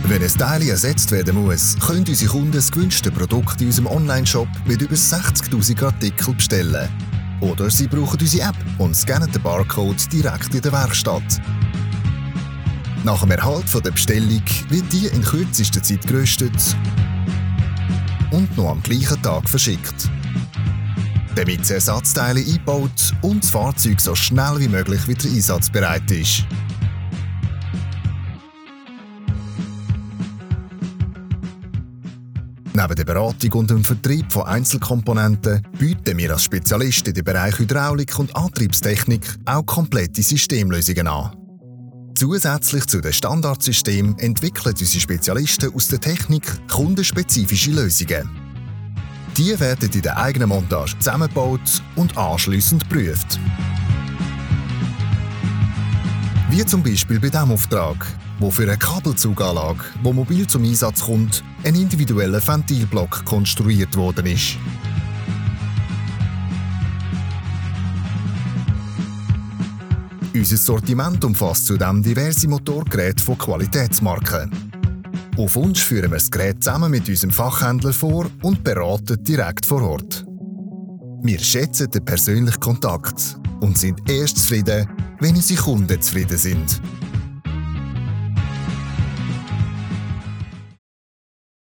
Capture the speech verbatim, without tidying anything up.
Wenn ein Teil ersetzt werden muss, können unsere Kunden das gewünschte Produkt in unserem Online-Shop mit über sechzigtausend Artikeln bestellen. Oder sie brauchen unsere App und scannen den Barcode direkt in der Werkstatt. Nach dem Erhalt der Bestellung wird die in kürzester Zeit geröstet und noch am gleichen Tag verschickt. Damit das Ersatzteile eingebaut und das Fahrzeug so schnell wie möglich wieder einsatzbereit ist. Neben der Beratung und dem Vertrieb von Einzelkomponenten bieten wir als Spezialist in den Bereich Hydraulik und Antriebstechnik auch komplette Systemlösungen an. Zusätzlich zu den Standardsystemen entwickeln unsere Spezialisten aus der Technik kundenspezifische Lösungen. Die werden in der eigenen Montage zusammengebaut und anschliessend geprüft. Wie zum Beispiel bei diesem Auftrag, wo für eine Kabelzuganlage, die mobil zum Einsatz kommt, ein individueller Ventilblock konstruiert worden ist. Unser Sortiment umfasst zudem diverse Motorgeräte von Qualitätsmarken. Auf Wunsch führen wir das Gerät zusammen mit unserem Fachhändler vor und beraten direkt vor Ort. Wir schätzen den persönlichen Kontakt und sind erst zufrieden, wenn unsere Kunden zufrieden sind.